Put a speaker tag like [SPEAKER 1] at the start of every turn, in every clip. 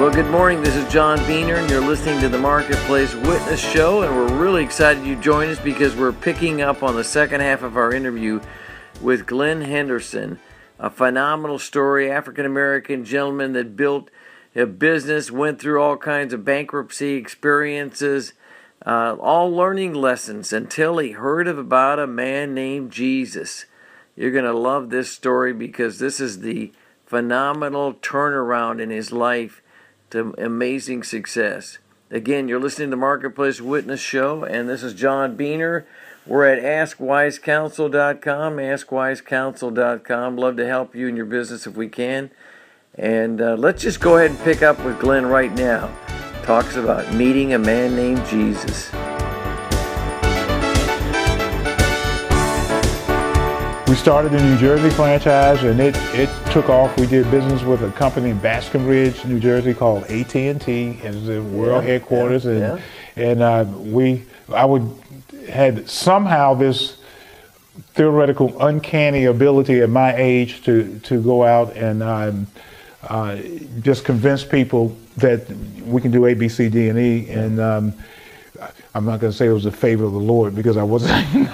[SPEAKER 1] Well, good morning. This is John Beener, and you're listening to the Marketplace Witness Show, and we're really excited you joined us because we're picking up on the second half of our interview with Glenn Henderson, a phenomenal story, African-American gentleman that built a business, went through all kinds of bankruptcy experiences, all learning lessons until he heard about a man named Jesus. You're going to love this story because this is the phenomenal turnaround in his life to amazing success. Again, you're listening to the Marketplace Witness Show, and this is John Beener. We're at AskWiseCounsel.com, AskWiseCounsel.com. Love to help you in your business if we can. And let's just go ahead and pick up with Glenn right now. Talks about meeting a man named Jesus.
[SPEAKER 2] We started the New Jersey franchise, and it took off. We did business with a company in Basking Ridge, New Jersey called AT&T, and it's the world headquarters. I had somehow this theoretical, uncanny ability at my age to go out and just convince people that we can do A, B, C, D, and E. And I'm not going to say it was a favor of the Lord because I wasn't.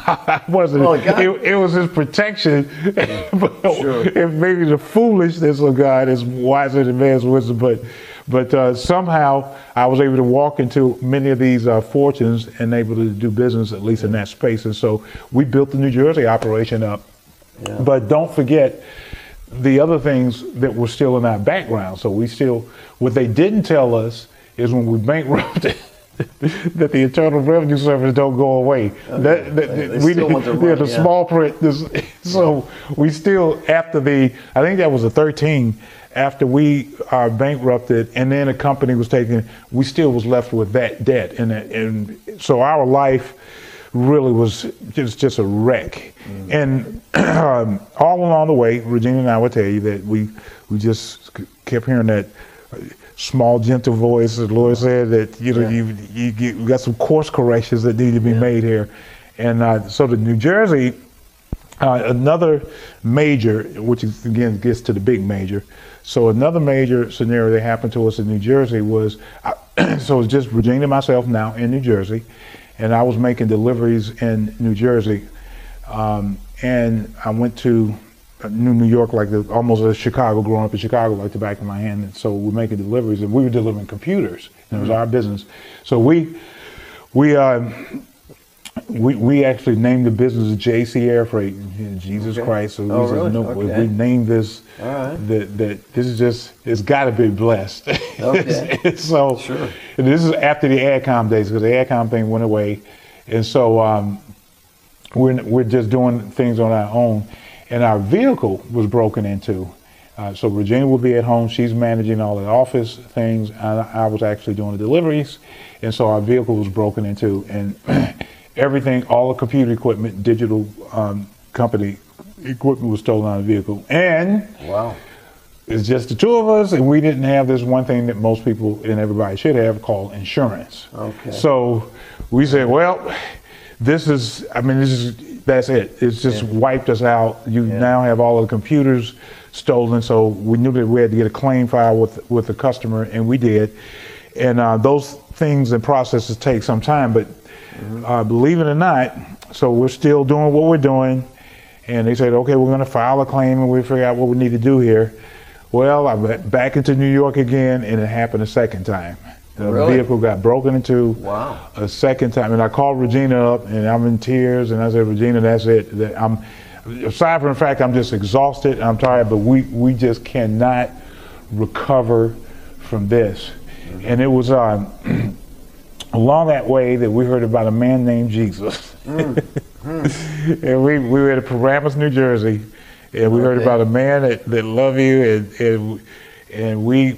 [SPEAKER 2] It was His protection.
[SPEAKER 1] Sure.
[SPEAKER 2] It maybe the foolishness of God is wiser than man's wisdom. But somehow I was able to walk into many of these fortunes and able to do business at least in that space. And so we built the New Jersey operation up. Yeah. But don't forget the other things that were still in our background. So what they didn't tell us is when we bankrupted. That the Internal Revenue Service don't go away.
[SPEAKER 1] Okay.
[SPEAKER 2] Small print. So we still, I think that was the 13, after we are bankrupted and then a company was taken, we still was left with that debt. And so our life really was just a wreck. And all along the way, Regina and I would tell you that we just kept hearing that small, gentle voice. The Lord said that you got some course corrections that need to be made here, and so the New Jersey, another major, which is, again gets to the big major. So another major scenario that happened to us in New Jersey was, so it's just Regina and myself now in New Jersey, and I was making deliveries in New Jersey, and I went to New York, like almost as Chicago, growing up in Chicago, like the back of my hand. And so we're making deliveries, and we were delivering computers, and it was our business. So we actually named the business JC Air Freight, Jesus Christ. So we named this. All right. That this is just, it's got to be blessed.
[SPEAKER 1] Okay.
[SPEAKER 2] So
[SPEAKER 1] sure.
[SPEAKER 2] And this is after the AdCom days, because the AdCom thing went away, and so we're just doing things on our own. And our vehicle was broken into. So Regina will be at home. She's managing all the office things. I was actually doing the deliveries. And so our vehicle was broken into. And everything, all the computer equipment, digital company equipment was stolen out of the vehicle. And
[SPEAKER 1] wow,
[SPEAKER 2] it's just the two of us. And we didn't have this one thing that most people and everybody should have called insurance. Okay. So we said, well, that's it. It's just wiped us out. You now have all of the computers stolen. So we knew that we had to get a claim file with the customer, and we did. And those things and processes take some time, but believe it or not, so we're still doing what we're doing. And they said, okay, we're going to file a claim and we figure out what we need to do here. Well, I went back into New York again, and it happened a second time. The vehicle got broken into a second time, and I called Regina up, and I'm in tears, and I said, Regina, that's it. Aside from the fact I'm just exhausted, I'm tired, but we just cannot recover from this. And it was along that way that we heard about a man named Jesus. And we were at Paramus, New Jersey, and we heard about a man that loved you, and we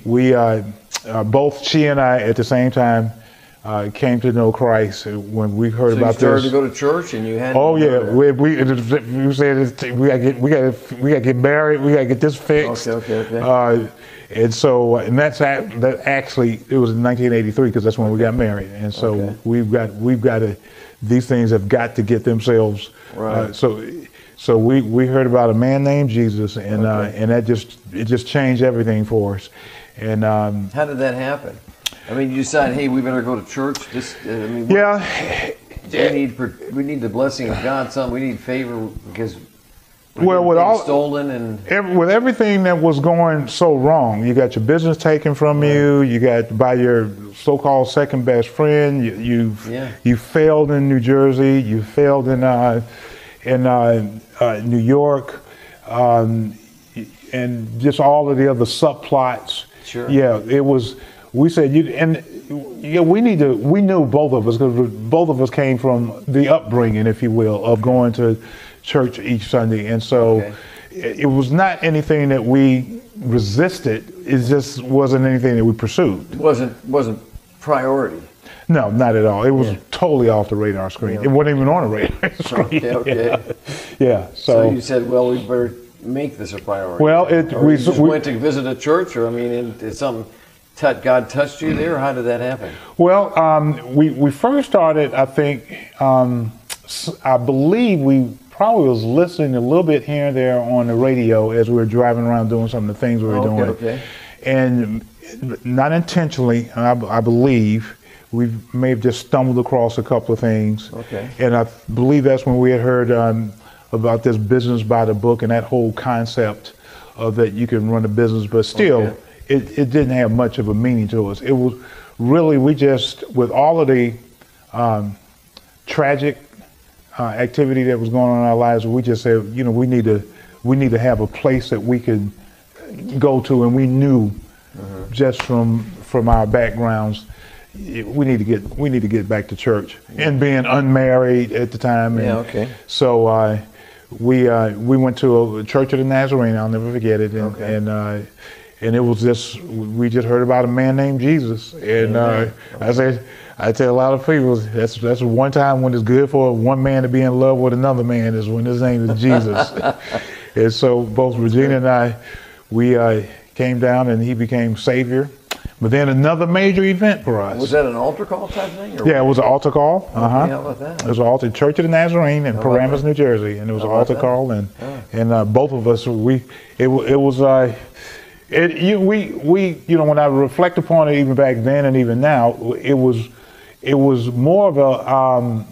[SPEAKER 2] both she and I at the same time came to know Christ when we heard about this.
[SPEAKER 1] So you started to go to church, and you had.
[SPEAKER 2] Oh yeah, we said we gotta get married. We gotta get this fixed. Okay. And so that actually it was in 1983 because that's when we got married. And so we've got to, these things have got to get themselves. Right. So we heard about a man named Jesus, and that just changed everything for us. And
[SPEAKER 1] how did that happen? I mean, you decided, hey, we better go to church. We need the blessing of God. We need favor because we're stolen and
[SPEAKER 2] with everything that was going so wrong. You got your business taken from you. You got by your so-called second best friend. You failed in New Jersey. You failed in New York, and just all of the other subplots.
[SPEAKER 1] Sure.
[SPEAKER 2] Yeah, it was. We said we knew both of us because both of us came from the upbringing, if you will, of going to church each Sunday, and so it was not anything that we resisted. It just wasn't anything that we pursued.
[SPEAKER 1] It wasn't priority.
[SPEAKER 2] No, not at all. It was totally off the radar screen. It wasn't even on the radar screen.
[SPEAKER 1] Okay.
[SPEAKER 2] Yeah.
[SPEAKER 1] So you said, well, we better make this a priority.
[SPEAKER 2] Well,
[SPEAKER 1] we went to visit a church, or I mean, it's something. God touched you there, or how did that happen?
[SPEAKER 2] Well, we first started, I think, I believe we probably was listening a little bit here and there on the radio as we were driving around doing some of the things we were doing.
[SPEAKER 1] Okay.
[SPEAKER 2] And not intentionally, I believe, we may have just stumbled across a couple of things.
[SPEAKER 1] Okay.
[SPEAKER 2] And I believe that's when we had heard about this business by the book and that whole concept of that you can run a business, but still, it didn't have much of a meaning to us. It was really, we just, with all of the tragic activity that was going on in our lives, we just said, we need to have a place that we could go to, and we knew just from our backgrounds, we need to get back to church. And being unmarried at the time, so we went to a Church of the Nazarene. I'll never forget it, and it was we just heard about a man named Jesus, and I tell a lot of people that's one time when it's good for one man to be in love with another man is when his name is Jesus. And so both Regina and I, we came down and he became Savior. But then another major event for us.
[SPEAKER 1] Was that an altar call type thing?
[SPEAKER 2] Yeah, it was an altar call.
[SPEAKER 1] How about that?
[SPEAKER 2] It was an altar, Church of the Nazarene in Paramus, New Jersey, and it was an altar call, and both of us when I reflect upon it, even back then and even now, it was more of a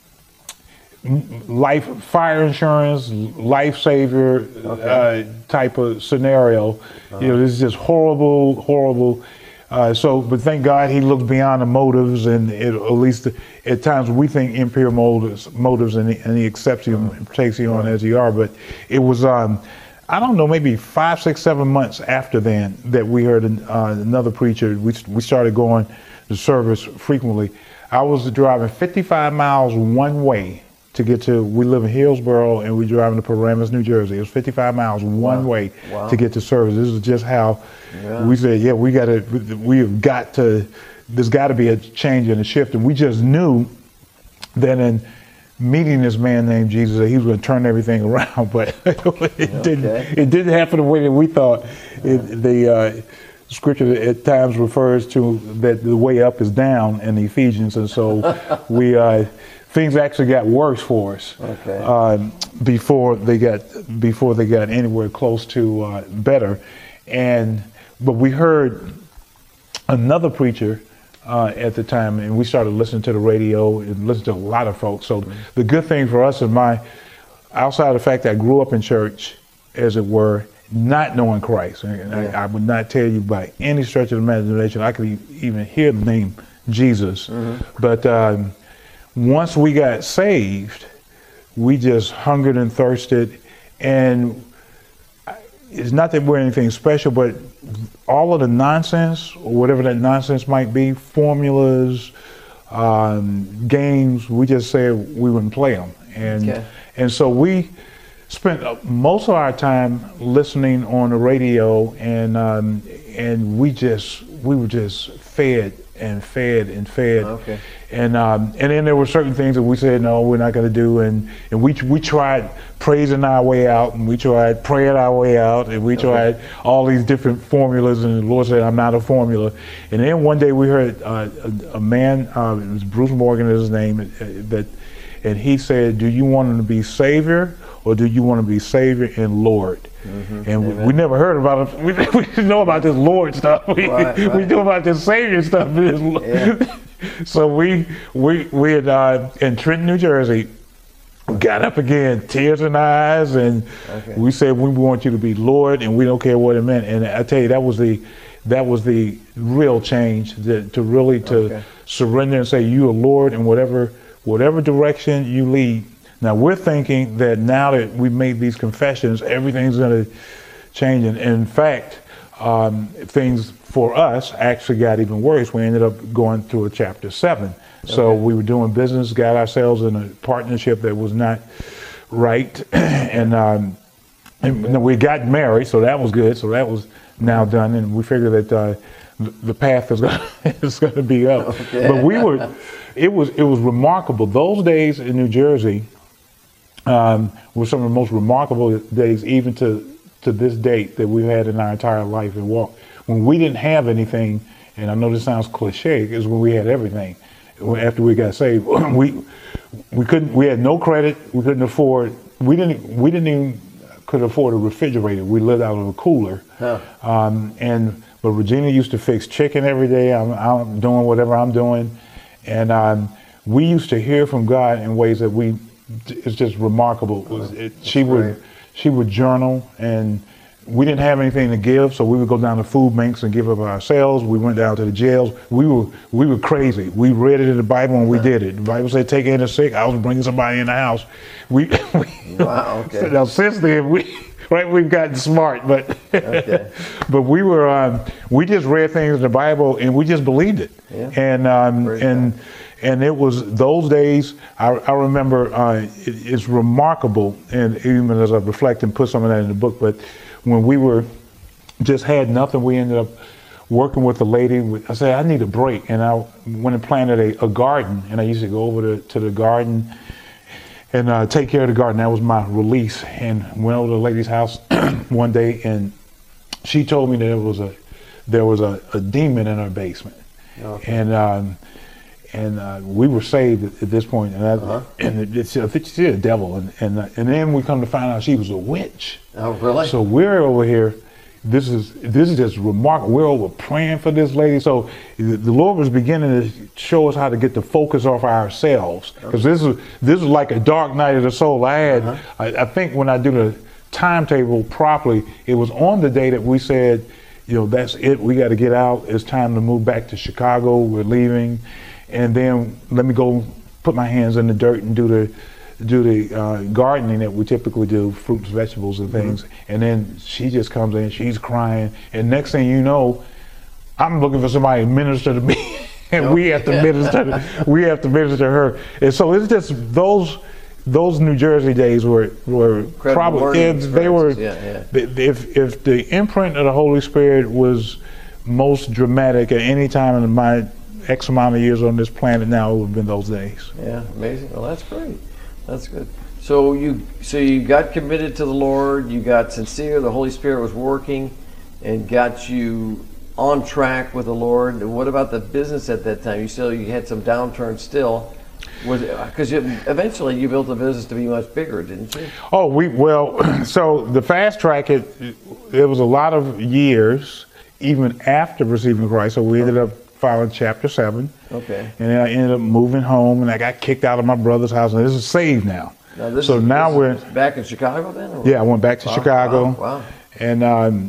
[SPEAKER 2] fire insurance, life saver type of scenario. This is just horrible. But thank God he looks beyond the motives, and at least at times we think impure motives, and he accepts you and takes you on as you are. But it was, I don't know, maybe 5, 6, 7 months after then that we heard another preacher. We started going to service frequently. I was driving 55 miles one way to get to, we live in Hillsborough and we driving to Paramus, New Jersey. It was 55 miles one way to get to service. This is just how we said, there's got to be a change and a shift. And we just knew that in meeting this man named Jesus, that he was going to turn everything around, but it didn't happen the way that we thought. The scripture at times refers to that the way up is down in Ephesians, and so things actually got worse for us before they got anywhere close to better. But we heard another preacher at the time, and we started listening to the radio and listening to a lot of folks. So the good thing for us outside of the fact that I grew up in church, as it were, not knowing Christ, and I would not tell you by any stretch of the imagination I could even hear the name Jesus. But once we got saved, we just hungered and thirsted, and it's not that we're anything special, but all of the nonsense, or whatever that nonsense might be, formulas, games, we just said we wouldn't play them. And so we spent most of our time listening on the radio, and we were just fed and fed. And then there were certain things that we said, no, we're not going to do. And we tried praising our way out, and we tried praying our way out, and we tried all these different formulas, and the Lord said, I'm not a formula. And then one day we heard a man, it was Bruce Morgan is his name, and he said, do you want him to be Savior, or do you want to be Savior and Lord? And we never heard about it. We didn't know about this Lord stuff. We knew about this Savior stuff. So we had in Trenton, New Jersey, got up again, tears in our eyes, and we said, we want you to be Lord, and we don't care what it meant. And I tell you, that was the real change, to really surrender and say, you are Lord, and whatever direction you lead. Now we're thinking that now that we've made these confessions, everything's going to change. And in fact, things for us actually got even worse. We ended up going through a chapter 7. So we were doing business, got ourselves in a partnership that was not right, and we got married, so that was good. So that was now done, and we figured that the path is going to be up. But it was remarkable. Those days in New Jersey were some of the most remarkable days, even to this date, that we've had in our entire life and walk. When we didn't have anything, and I know this sounds cliche, is when we had everything. After we got saved, we had no credit. We couldn't afford. We didn't even could afford a refrigerator. We lived out of a cooler. But Regina used to fix chicken every day. I'm doing whatever I'm doing, and we used to hear from God in ways that it's just remarkable. She would journal, and we didn't have anything to give, so we would go down to food banks and give of ourselves. We went down to the jails. We were crazy. We read it in the Bible and we did it. The Bible said, take in the sick. I was bringing somebody in the house. Wow, okay. Now since then, we've gotten smart, but but we just read things in the Bible and we just believed it. And it was those days. I remember it's remarkable, and even as I reflect and put some of that in the book, but when we just had nothing, we ended up working with a lady. I said, I need a break. And I went and planted a garden. And I used to go over to the garden and take care of the garden. That was my release. And went over to the lady's house one day, and she told me that there was a demon in her basement. And we were saved at this point, and she's a devil, and then we come to find out she was a witch.
[SPEAKER 1] Oh, really?
[SPEAKER 2] So we're over here. This is just remarkable. We're over praying for this lady. So the Lord was beginning to show us how to get the focus off ourselves, because this is like a dark night of the soul. I think when I do the timetable properly, it was on the day that we said, that's it. We got to get out. It's time to move back to Chicago. We're leaving. And then let me go put my hands in the dirt and do the gardening that we typically do, fruits, vegetables, and things. And then she just comes in, she's crying, and next thing you know, I'm looking for somebody to minister to me, and we have to minister. We have to minister to her. And so it's just those New Jersey days were probably they were. If the imprint of the Holy Spirit was most dramatic at any time in my X amount of years on this planet now, it would have been those days.
[SPEAKER 1] Yeah, amazing. Well, that's great. That's good. So you got committed to the Lord, you got sincere, the Holy Spirit was working and got you on track with the Lord. And what about the business at that time? You had some downturn still. Because eventually you built the business to be much bigger, didn't you?
[SPEAKER 2] Oh, so the fast track, it was a lot of years, even after receiving Christ. So we ended up filing chapter 7. Okay. And then I ended up moving home, and I got kicked out of my brother's house, and this is saved now. Now we're
[SPEAKER 1] back in Chicago then? Or?
[SPEAKER 2] Yeah, I went back to Chicago.
[SPEAKER 1] Wow.
[SPEAKER 2] And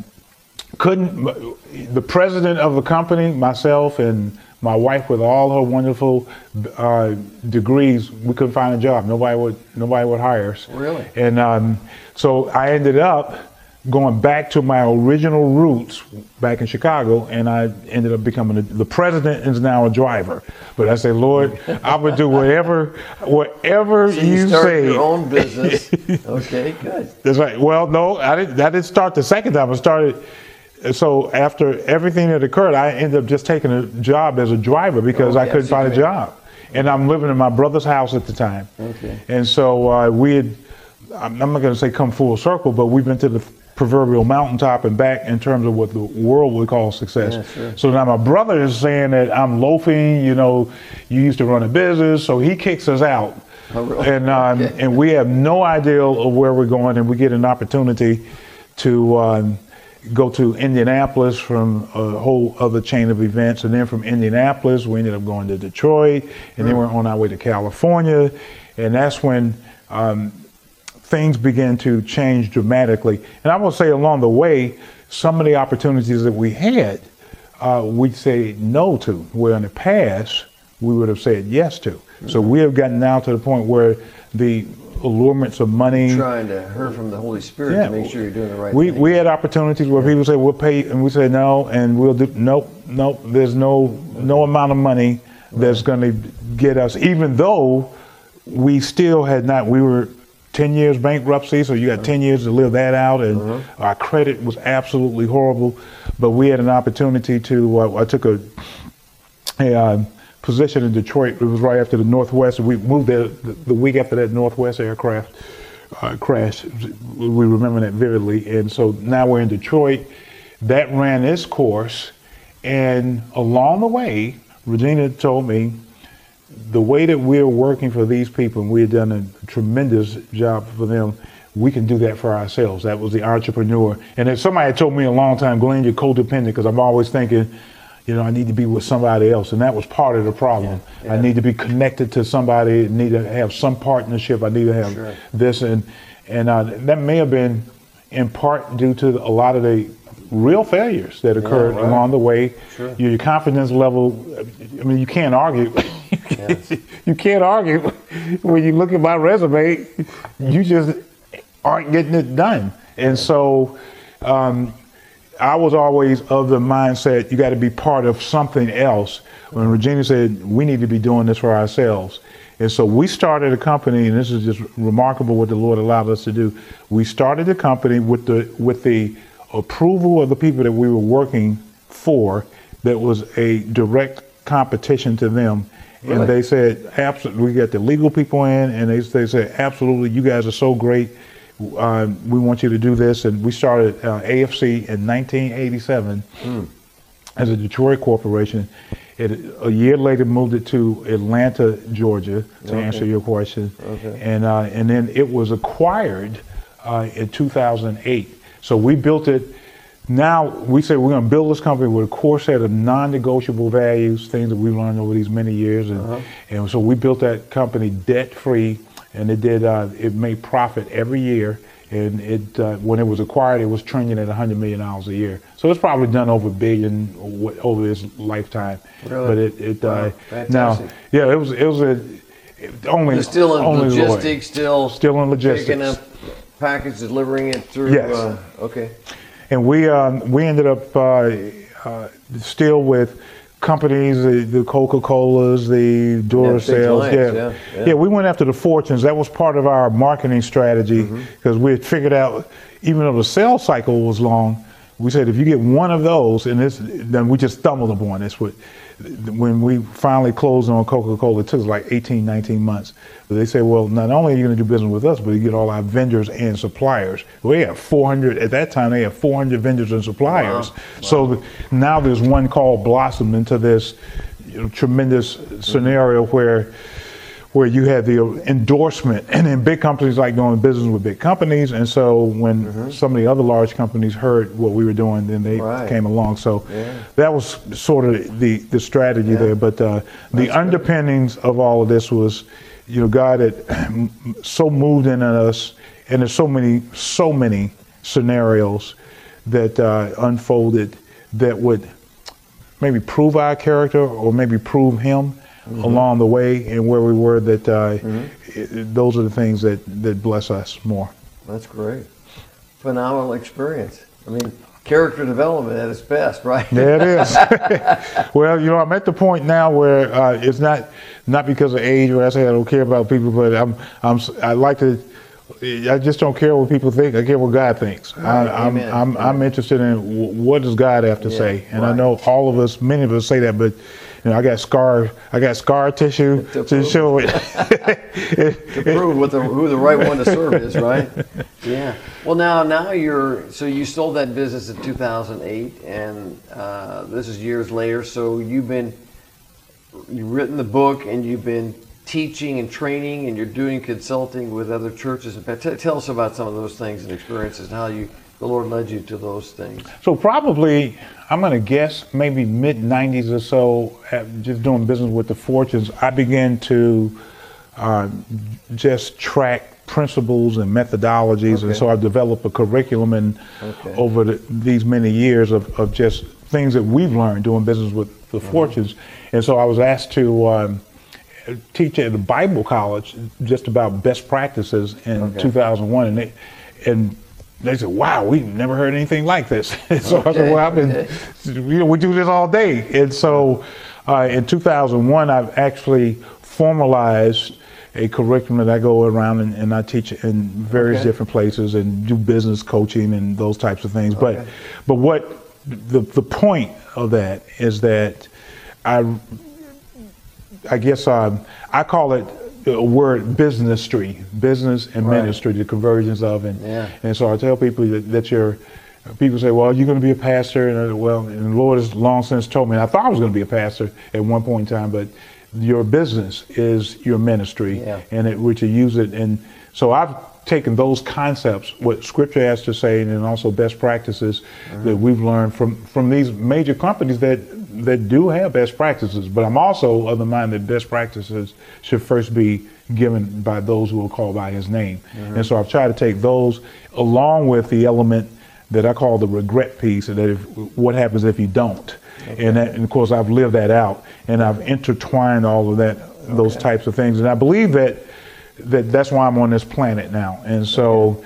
[SPEAKER 2] the president of the company, myself, and my wife, with all her wonderful degrees, we couldn't find a job. Nobody would hire us.
[SPEAKER 1] Really?
[SPEAKER 2] And so I ended up going back to my original roots back in Chicago, and I ended up becoming the president is now a driver. But I said, Lord, I would do whatever
[SPEAKER 1] so
[SPEAKER 2] you
[SPEAKER 1] started
[SPEAKER 2] say.
[SPEAKER 1] Your own business. Okay, good.
[SPEAKER 2] That's right. Well, no, I didn't start the second time. I started. So after everything that occurred, I ended up just taking a job as a driver because I couldn't find a job, and I'm living in my brother's house at the time. Okay. And so I'm not going to say come full circle, but we've been to the proverbial mountaintop and back in terms of what the world would call success. Yeah, sure. So now my brother is saying that I'm loafing, you used to run a business, so he kicks us out. Oh, really? And we have no idea of where we're going, and we get an opportunity to go to Indianapolis from a whole other chain of events. And then from Indianapolis, we ended up going to Detroit, and then we're on our way to California. And that's when things began to change dramatically. And I will say along the way, some of the opportunities that we had, we'd say no to, where in the past, we would have said yes to. So we have gotten now to the point where the allurements of money.
[SPEAKER 1] Trying to hear from the Holy Spirit to make sure you're doing the right thing.
[SPEAKER 2] We had opportunities where people say, we'll pay, and we say no, and we'll do, nope, there's no amount of money that's going to get us, even though we still had not, we were 10 years bankruptcy, so you got 10 years to live that out, and our credit was absolutely horrible, but we had an opportunity to, I took a position in Detroit. It was right after the Northwest. We moved there the week after that Northwest aircraft crash. We remember that vividly. And so now we're in Detroit. That ran its course. And along the way, Regina told me the way that we're working for these people, and we had done a tremendous job for them, we can do that for ourselves. That was the entrepreneur. And if somebody had told me a long time, Glenn, you're codependent, because I'm always thinking, I need to be with somebody else, and that was part of the problem. I need to be connected to somebody, I need to have some partnership, I need to have this, and that may have been in part due to a lot of the real failures that occurred along the way. Your confidence level, I mean, you can't argue. You can't argue when you look at my resume, you just aren't getting it done. And so, I was always of the mindset, you got to be part of something else. When Regina said, we need to be doing this for ourselves. And so we started a company, and this is just remarkable what the Lord allowed us to do. We started a company with the approval of the people that we were working for that was a direct competition to them. Really? And they said, absolutely, we got the legal people in, and they said, absolutely, you guys are so great. We want you to do this. And we started AFC in 1987 as a Detroit corporation. A year later moved it to Atlanta, Georgia, to answer your question. And then it was acquired in 2008. So we built it. Now we say we're going to build this company with a core set of non-negotiable values, things that we've learned over these many years. And so we built that company debt-free. And it made profit every year, and when it was acquired, it was trending at $100 million a year. So it's probably done over $1 billion over its lifetime.
[SPEAKER 1] Really?
[SPEAKER 2] But now, it was only.
[SPEAKER 1] You're still in logistics,
[SPEAKER 2] still in logistics.
[SPEAKER 1] Picking up package, delivering it through.
[SPEAKER 2] Yes.
[SPEAKER 1] Okay.
[SPEAKER 2] And we ended up still with companies, the Coca-Colas, the Duracells. Yeah, we went after the fortunes. That was part of our marketing strategy, because we had figured out, even though the sales cycle was long, we said if you get one of those, and then we just stumbled upon this. When we finally closed on Coca-Cola, it took us like 18, 19 months. But they said, well, not only are you going to do business with us, but you get all our vendors and suppliers. We have 400, at that time, they had 400 vendors and suppliers. Wow. So now there's one called blossomed into this tremendous scenario where you had the endorsement, and then big companies like doing business with big companies. And so when some of the other large companies heard what we were doing, then they came along. So that was sort of the strategy there. But the underpinnings of all of this was, God had so moved in us, and there's so many scenarios that unfolded that would maybe prove our character or maybe prove him. Along the way and where we were, that those are the things that bless us more.
[SPEAKER 1] That's great. Phenomenal experience. I mean, character development at its best, right?
[SPEAKER 2] Yeah, it is. Well, I'm at the point now where it's not because of age, where I say I don't care about people, but I just don't care what people think. I care what God thinks. I'm interested in what does God have to say, and I know all of us, many of us say that, but I got scar tissue to show it.
[SPEAKER 1] To prove who the right one to serve is, right? Yeah. Well, now you sold that business in 2008, and this is years later. So you've written the book, and you've been teaching and training, and you're doing consulting with other churches. Tell us about some of those things and experiences, and how you the Lord led you to those things?
[SPEAKER 2] So probably, I'm going to guess, maybe mid-90s or so, just doing business with the Fortunes, I began to just track principles and methodologies. And so I've developed a curriculum and over these many years of just things that we've learned doing business with the Fortunes. And so I was asked to teach at a Bible college just about best practices in 2001. And they said, wow, we've never heard anything like this. So I said, well, we do this all day. And so in 2001, I've actually formalized a curriculum that I go around and I teach in various different places and do business coaching and those types of things. But what the point of that is that I guess I call it a word business and ministry, the convergence of, and so I tell people that people say, well, you're going to be a pastor, and the Lord has long since told me, and I thought I was going to be a pastor at one point in time, but your business is your ministry, and which you use it. And so I've taken those concepts, what Scripture has to say, and then also best practices that we've learned from these major companies that do have best practices. But I'm also of the mind that best practices should first be given by those who are called by His name. And so I've tried to take those along with the element that I call the regret piece, and that what happens if you don't. And of course, I've lived that out, and I've intertwined all of that, those types of things. And I believe that's why I'm on this planet now. And so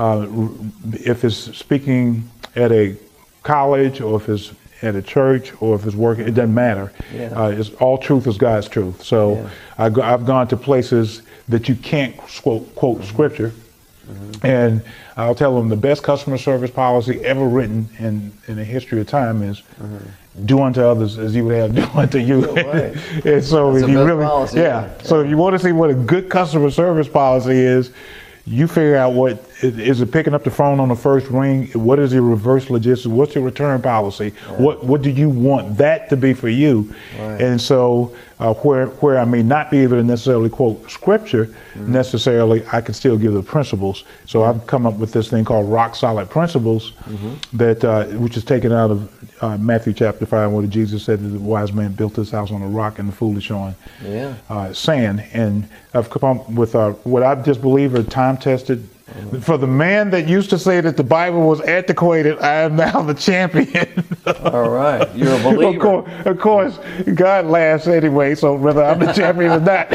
[SPEAKER 2] if it's speaking at a college, or if it's at a church, or if it's working, it doesn't matter. It's all truth is God's truth. So I've gone to places that you can't quote Scripture. And I'll tell them the best customer service policy ever written in the history of time is do unto others as you would have do unto you. And so if you really, so if you want to see what a good customer service policy is, you figure out what is it picking up the phone on the first ring? What is your reverse logistics? What's your return policy? What do you want that to be for you? And so where I may not be able to necessarily quote Scripture necessarily, I can still give the principles. So I've come up with this thing called Rock Solid Principles that which is taken out of Matthew chapter 5, where Jesus said that the wise man built his house on a rock and the foolish on sand. And I've come up with what I just believe are time-tested. For the man that used to say that the Bible was antiquated, I am now the champion.
[SPEAKER 1] All right, you're a believer.
[SPEAKER 2] Of course, God laughs anyway, so whether I'm the champion or not.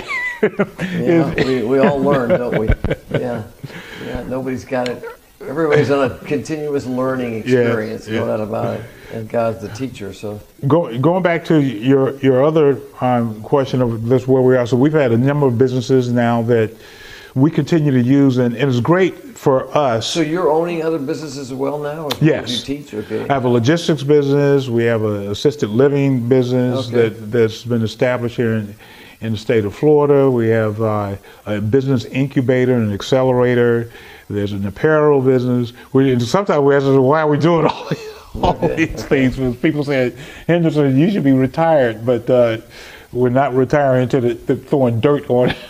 [SPEAKER 1] We all learn, don't we? Yeah, nobody's got it. Everybody's on a continuous learning experience, no doubt about it. And God's the teacher. So
[SPEAKER 2] going back to your other question of this, where we are. So we've had a number of businesses now that we continue to use, and it's great for us.
[SPEAKER 1] So you're owning other businesses as well now?
[SPEAKER 2] Yes.
[SPEAKER 1] You teach? Okay.
[SPEAKER 2] I have a logistics business. We have an assisted living business that's been established here in the state of Florida. We have a business incubator and an accelerator. There's an apparel business. Sometimes we ask, why are we doing all these things? Because people say, Henderson, you should be retired, but we're not retiring to throwing dirt on it.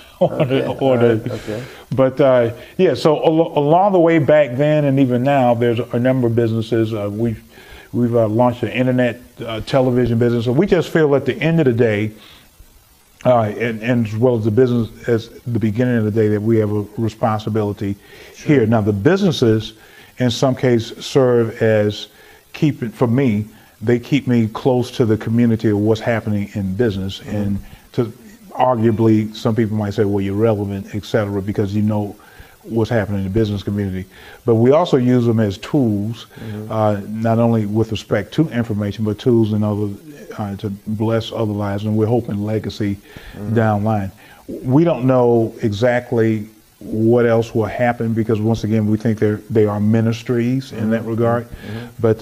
[SPEAKER 2] But so along the way back then and even now, there's a number of businesses. We've launched an internet television business. So we just feel at the end of the day, and as well as the business as the beginning of the day, that we have a responsibility here. Now the businesses, in some cases, serve as for me, they keep me close to the community of what's happening in business, and to arguably, some people might say, well, you're relevant, et cetera, because you know what's happening in the business community. But we also use them as tools, not only with respect to information, but tools and other to bless other lives, and we're hoping legacy down line. We don't know exactly what else will happen, because once again, we think they are ministries in that regard, but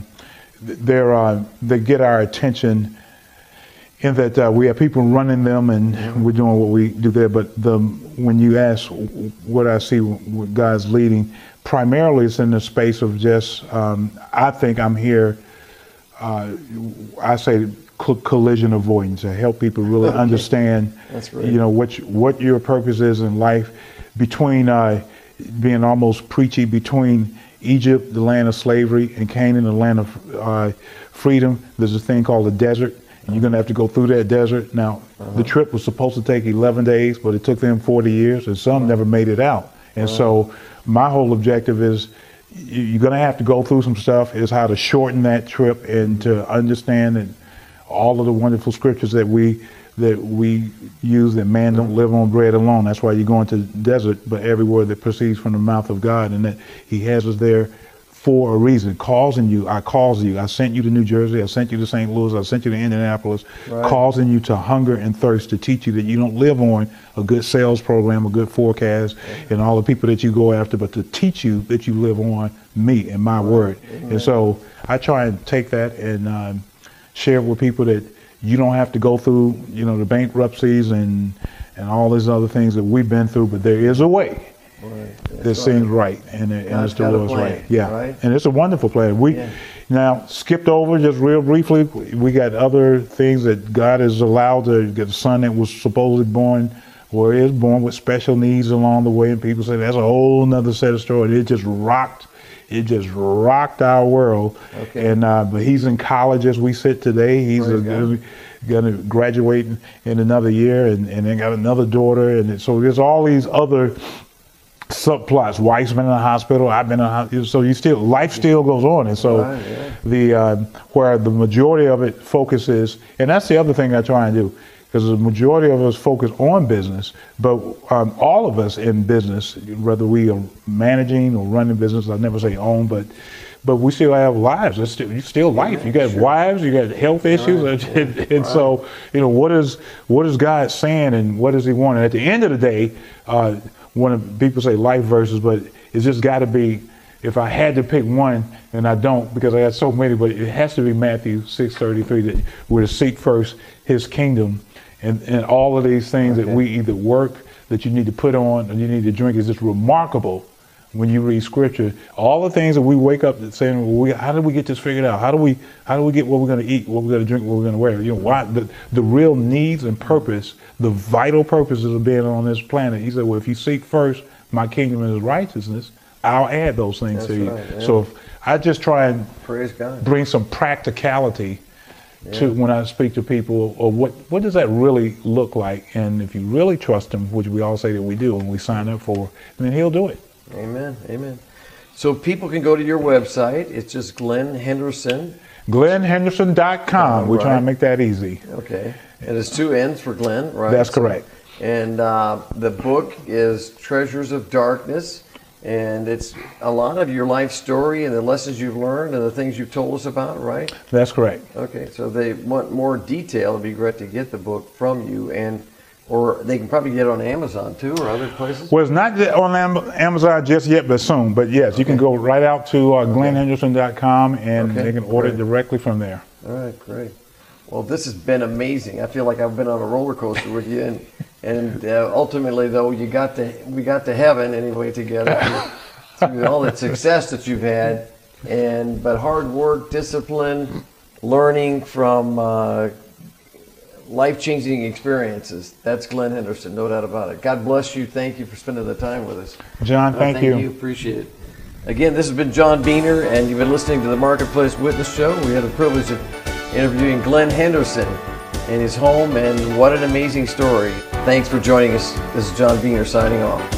[SPEAKER 2] they get our attention in that we have people running them, and we're doing what we do there. But when you ask what I see what God's leading, primarily it's in the space of just, I think I'm here, I say collision avoidance, to help people really understand, what your purpose is in life, between being almost preachy, between Egypt, the land of slavery, and Canaan, the land of freedom. There's a thing called the desert, and you're going to have to go through that desert. Now, the trip was supposed to take 11 days, but it took them 40 years, and some never made it out. And so my whole objective is you're going to have to go through some stuff, is how to shorten that trip and to understand that all of the wonderful scriptures that we use, that man don't live on bread alone. That's why you're going to the desert, but every word that proceeds from the mouth of God, and that he has us there for a reason. Causing you, I calls you. I sent you to New Jersey. I sent you to St. Louis. I sent you to Indianapolis, causing you to hunger and thirst, to teach you that you don't live on a good sales program, a good forecast, and all the people that you go after, but to teach you that you live on me and my word. And so I try and take that and share it with people, that you don't have to go through, the bankruptcies and all these other things that we've been through, but there is a way. That seems right, and it's the Lord's right. Yeah, and it's a wonderful plan. We now skipped over just real briefly. We got other things that God has allowed to get. A son that was supposedly born, or is born with special needs along the way, and people say that's a whole nother set of stories. It just rocked our world. And but he's in college as we sit today. He's going to graduate in another year, and then got another daughter, and so there's all these other subplots. Wife's been in the hospital. I've been in the hospital. So life still goes on. And so where the majority of it focuses, and that's the other thing I try and do, because the majority of us focus on business, but all of us in business, whether we are managing or running business, I never say own, but we still have lives. It's still life. You got wives, you got health issues, and so what is God saying, and what does He want? And at the end of the day, when people say life verses, but it's just got to be. If I had to pick one, and I don't because I got so many, but it has to be Matthew 6:33, that we're to seek first His kingdom, and all of these things that we either work, that you need to put on, or you need to drink, is just remarkable. When you read scripture, all the things that we wake up saying, well, how do we get this figured out? How do we get what we're going to eat, what we're going to drink, what we're going to wear? Why the real needs and purpose, the vital purposes of being on this planet. He said, well, if you seek first my kingdom and His righteousness, I'll add those things to you. Yeah. So if I just try and bring some practicality to when I speak to people, or what does that really look like? And if you really trust Him, which we all say that we do, and we sign up for, then He'll do it.
[SPEAKER 1] Amen. Amen. So people can go to your website. It's just Glenn Henderson.
[SPEAKER 2] GlennHenderson.com. We're trying to make that easy.
[SPEAKER 1] Okay. And it's 2 N's for Glenn, right?
[SPEAKER 2] That's correct.
[SPEAKER 1] And the book is Treasures of Darkness. And it's a lot of your life story and the lessons you've learned and the things you've told us about, right?
[SPEAKER 2] That's correct.
[SPEAKER 1] Okay. So they want more detail. It'd be great to get the book from you, or they can probably get it on Amazon too, or other places?
[SPEAKER 2] Well, it's not on Amazon just yet, but soon. But yes, you can go right out to GlennHenderson.com, and they can order it directly from there.
[SPEAKER 1] All right, great. Well, this has been amazing. I feel like I've been on a roller coaster with you, and ultimately, though, we got to heaven anyway together through all the success that you've had, but hard work, discipline, learning from life-changing experiences. That's Glenn Henderson, no doubt about it. God bless you. Thank you for spending the time with us.
[SPEAKER 2] John, thank you.
[SPEAKER 1] Thank you. Appreciate it. Again, this has been John Beener, and you've been listening to the Marketplace Witness Show. We had the privilege of interviewing Glenn Henderson in his home, and what an amazing story. Thanks for joining us. This is John Beener signing off.